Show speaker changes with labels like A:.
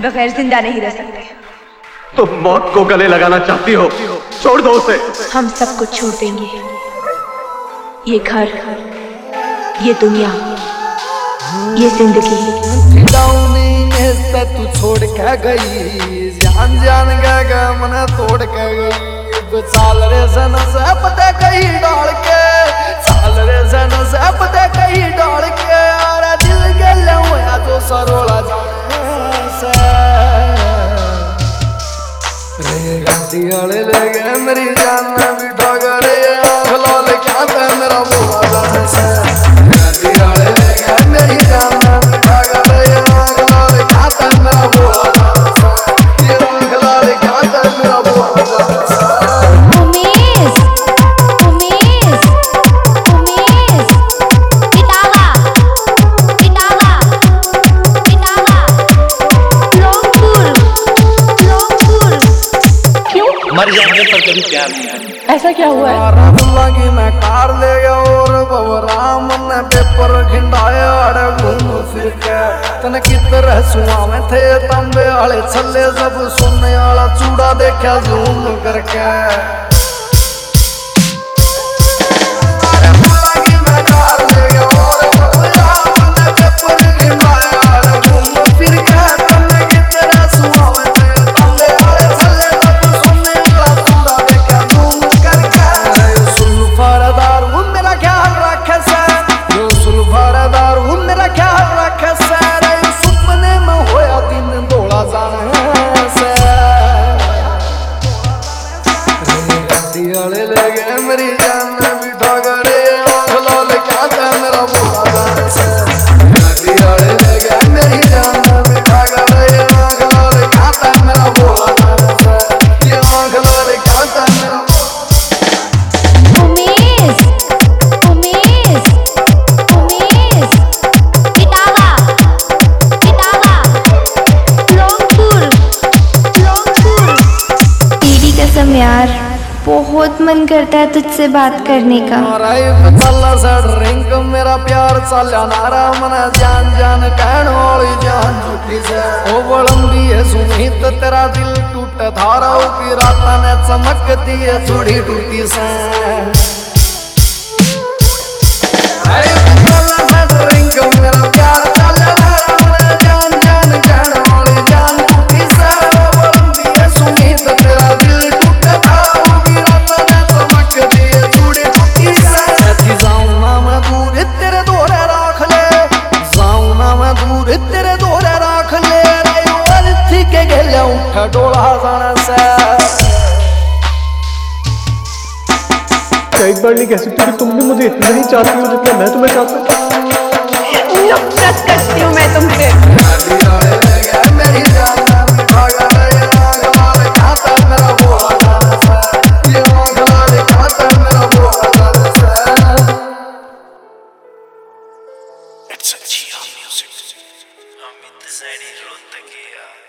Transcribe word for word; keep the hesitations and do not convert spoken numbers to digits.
A: बगैर जिंदा नहीं रह सकते।
B: तुम मौत को गले लगाना चाहती हो, छोड़ दो उसे।
A: हम सब कुछ छोड़ देंगे, ये घर, ये दुनिया, ये जिंदगी।
C: तू छोड़ के गई, जान जान के मन तोड़ के गई। चाल रे सन से पते कहीं डाल के, चाल रे सन से पते कहीं डाल के। अरे दिल के लहुआ तो सरोला जाने से रे गाड़ी वाले ले गए मेरी जान में बिठा गए। आँख लाल क्या पे मेरा बुआ जाने से गाड़ी वाले ले गए मेरी जान में बिठा गए। आँख लाल क्या पे मेरा बुआ जाने से, ये आँख लाल क्या पे मेरा बुआ जाने से।
D: उमेश, उमेश, उमेश, इटावा, इटावा, इटावा, लॉन्गपुर, लॉन्गपुर। क्यों?
E: मर जाने पर कभी प्यार नहीं करना।
A: ऐसा क्या हुआ है?
C: रामला की मैं कार ले गया और बबराम ने पेपर खिंडाया। अरे घूम फिर के तन की तरह सुआ में थे तांबे वाले छल्ले, सब सोने वाला चूड़ा देखा जूम करके। वाले ले गए मेरी जान में बिठा गए। आँख लाल क्या था मेरा बुआ जाने से, गाड़ी वाले ले गए मेरी जान में बिठा गए। आँख लाल क्या था मेरा बुआ जाने से, ये आँख लाल क्या था मेरा।
D: उमेश, उमेश, उमेश, इटावा, इटावा, लॉन्गपुर, लॉन्गपुर।
F: तेरी कसम यार, बहुत मन करता है तुझसे बात करने का।
C: रिंग मेरा प्यार चाल्या नारा मन जान जान कहने वाली जान झूठी से। ओ बलंदी है सुनी तो तेरा दिल टूट धारा की रात ने चमकती है चूड़ी टूटी से। रिंग मेरा प्यार चाल्या नारा मन जान जान कहने वाली जान झूठी से। ओ बलंदी है सुनी तो तेरा दिल टूट धारा की रात ने चमकती है चूड़ी टूटी से। जाऊं ना मैं दूर तेरे दोरे राख ले, जाऊं ना मैं दूर तेरे दोरे राख ले। रे थी के गले उठा डोला जाने से।
B: क्या एक बार नहीं कह सकती कि तुम भी मुझे इतना ही चाहती हो जितना मैं तुम्हें चाहता हूँ?
A: नफरत करती हूँ मैं तुमसे।
C: मेरी जान में बिठा गए। आँख लाल क्या था मेरा बुआ जाने से, ये आँख लाल क्या था मेरा बुआ जाने से।
E: It's a Geo music. Amit Zaidi wrote the